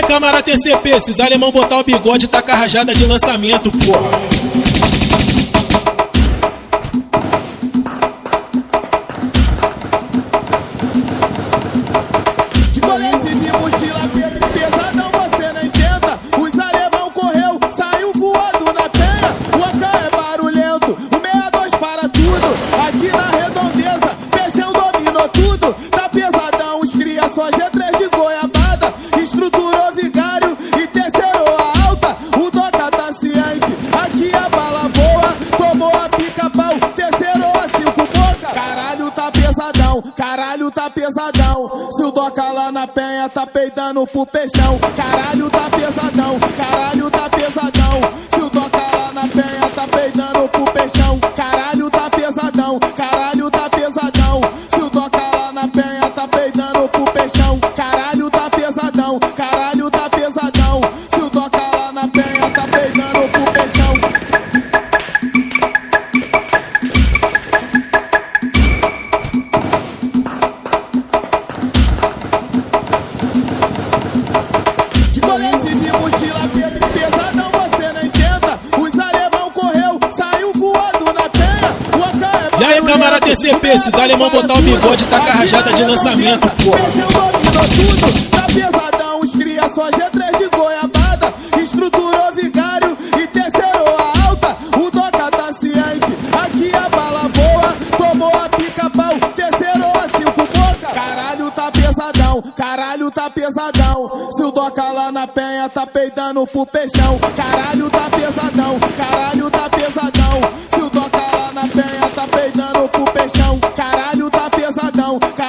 câmara TCP, se os alemão botar o bigode, taca rajada de lançamento, porra. De colete de mochila pesadão, você nem tenta. Os alemão correu, saiu voando na penha. O AK é barulhento, o 62 para tudo. Aqui na redondeza, Peixão dominou tudo. Tá pesadão, os cria só G3 de goiabada. Estruturou vigário e terceirou a alta. O Doca tá ciente, aqui a bala voa. Tomou a pica-pau, terceirou a 5 boca. Caralho, tá pesadão, caralho, tá pesadão. Se o Doca lá na penha tá peidando pro Peixão. Caralho, tá pesadão, caralho, tá pesadão. Se o Doca lá na penha tá peidando pro Peixão. Caralho, tá pesadão, caralho, tá pesadão. Se o Doca lá na penha tá peidando pro Peixão. Caralho, tá pesadão, caralho, tá pesadão. Se o Doca lá na penha tá peidando pro Peixão. De colete de mochila pesadão, você nem tenta. Os alemão correu, saiu voando na penha. O AK é E aí, câmara TCP, se os alemão botar o bigode, taca rajada de lançamento, porra. Peixão dominou tudo, tá pesadão. Os cria só G3 de goiabada. Estruturou vigário e terceirou a alta. O Doca tá ciente, aqui a bala voa. Tomou a pica-pau, terceirou a 5 boca. Caralho, tá pesadão, caralho, tá pesadão. Se o Doca lá na penha tá peidando pro Peixão. Caralho, tá pesadão, caralho, tá pesadão. Se o Doca lá na penha tá peidando pro Peixão. Caralho, tá pesadão,